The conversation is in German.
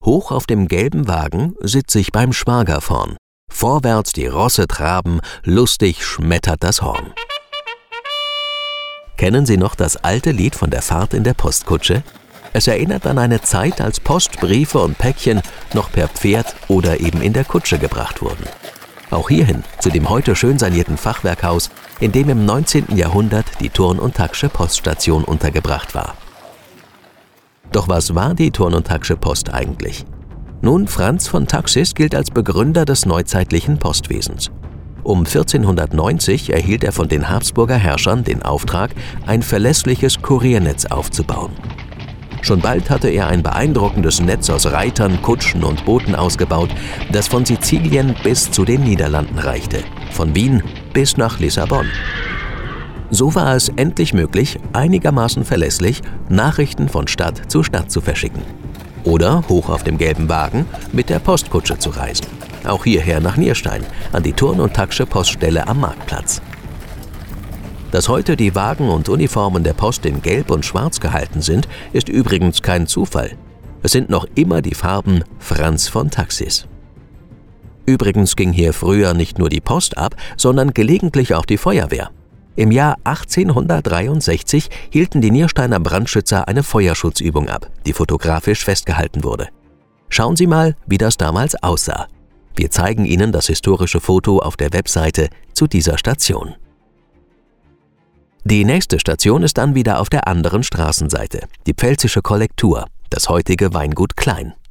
Hoch auf dem gelben Wagen sitz ich beim Schwager vorn. Vorwärts die Rosse traben, lustig schmettert das Horn. Kennen Sie noch das alte Lied von der Fahrt in der Postkutsche? Es erinnert an eine Zeit, als Post, Briefe und Päckchen noch per Pferd oder eben in der Kutsche gebracht wurden. Auch hierhin, zu dem heute schön sanierten Fachwerkhaus, in dem im 19. Jahrhundert die Thurn- und Tacksche Poststation untergebracht war. Doch was war die Thurn- und Tacksche Post eigentlich? Nun, Franz von Taxis gilt als Begründer des neuzeitlichen Postwesens. Um 1490 erhielt er von den Habsburger Herrschern den Auftrag, ein verlässliches Kuriernetz aufzubauen. Schon bald hatte er ein beeindruckendes Netz aus Reitern, Kutschen und Booten ausgebaut, das von Sizilien bis zu den Niederlanden reichte, von Wien bis nach Lissabon. So war es endlich möglich, einigermaßen verlässlich Nachrichten von Stadt zu Stadt zu verschicken. Oder hoch auf dem gelben Wagen mit der Postkutsche zu reisen. Auch hierher nach Nierstein, an die Thurn- und Tacksche Poststelle am Marktplatz. Dass heute die Wagen und Uniformen der Post in Gelb und Schwarz gehalten sind, ist übrigens kein Zufall. Es sind noch immer die Farben Franz von Taxis. Übrigens ging hier früher nicht nur die Post ab, sondern gelegentlich auch die Feuerwehr. Im Jahr 1863 hielten die Niersteiner Brandschützer eine Feuerschutzübung ab, die fotografisch festgehalten wurde. Schauen Sie mal, wie das damals aussah. Wir zeigen Ihnen das historische Foto auf der Webseite zu dieser Station. Die nächste Station ist dann wieder auf der anderen Straßenseite, die Pfälzische Kollektur, das heutige Weingut Klein.